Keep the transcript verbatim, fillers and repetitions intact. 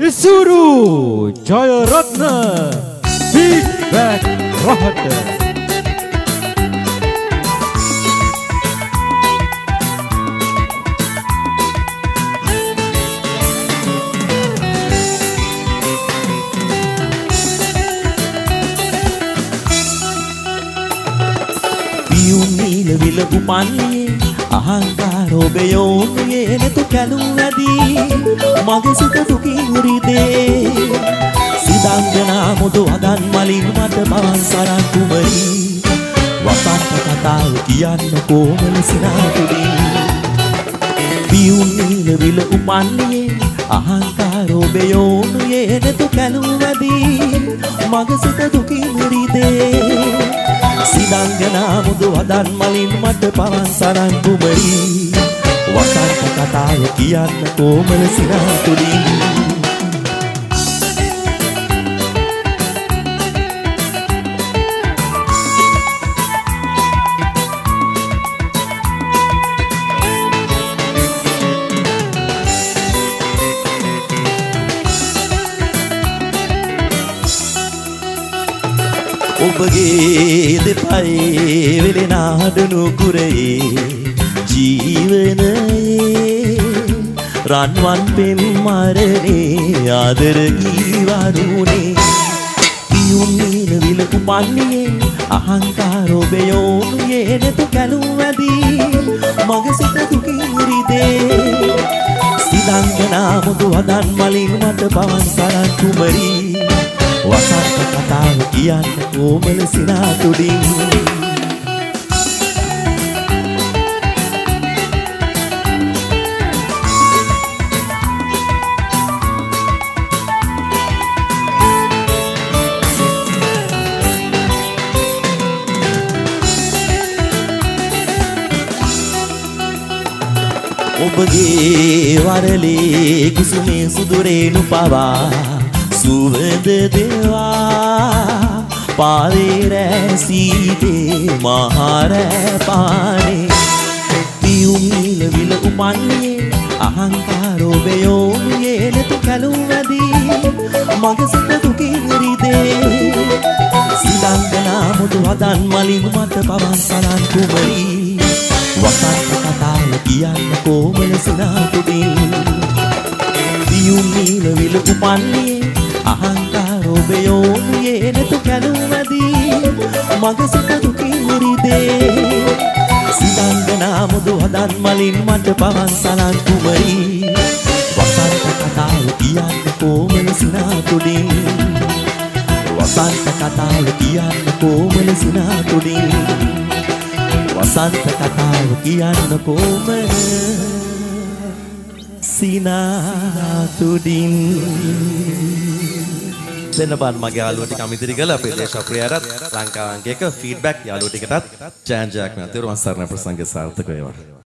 Isuru Jayaratna Feedback Rahata Nila vila upani ahankaro beyon yene tu kalu adi mage sita duki uride sidangana modu adan malin mata pawan saran kumari wasanta kataw kiyanna komal sinatudi Piyun nila vila upani ahankaro beyon yene tu kalu adi mage sita duki uride Sidangana mudu adan malin mata pawan saran kumari wasanta kataw kiyanna komal sinatudi ඔබගේ දෙපයේ වෙලෙනාඩනු කුරේ ජීවනයේ රන්වන් පෙම් මරණේ ආදර ගීවරුනේ පියුම් නීල විල උපන්නේ අහංකාරෝ බයෝනුයේ නෙතු කැලුවදී මගේ සිත දුකින් රිදේ සිදංගනා මුදු හදන් මලින් මට පවන් සරන් කුමරී wasanta kataw kiyanna komal sinatudin ඔබගේ වරලේ කුසුමේ සුදුරේනු පවා සුවඳ දෙවා පාරේ රැසීතේ මහර පානේ පියුම් නීල විල උපන්නේ අහංකාරෝ බයෝනුයේ නෙතු කැලුවදී මගේ සිත දුකින් රිදේ සිදංගනා මුදු හදන් මලින් මට පවන් සලන් කුමරී වසන්ත කතාව කියන්න කොමල සිනාතුදින් පියුම් නීල විල උපන්නේ අහංකාරෝ බයෝනුයේ නෙතු කැලුවදී මගේ සිත දුකින් රිදේ සිදංගනා මුදු හදන් මලින් මට පවන් සලන් කුමරී වසන්ත කතාව කියන්න කොමල සිනාතුදින් වසන්ත කතාව කියන්න කොමල සිනාතුදින් වසන්ත කතාව කියන්න කොමල සිනාතුදින් දෙන්න බන් මගේ යාළුවෝ ටික අමිතිරි කළා අපේ දේශප්‍රියරත් ලංකාව අංකයක ෆීඩ්බැක් යාළුවෝ ටිකටත් ජයන් ජයක් නැතිව වන්සරණ ප්‍රසංගය සාර්ථක වේවා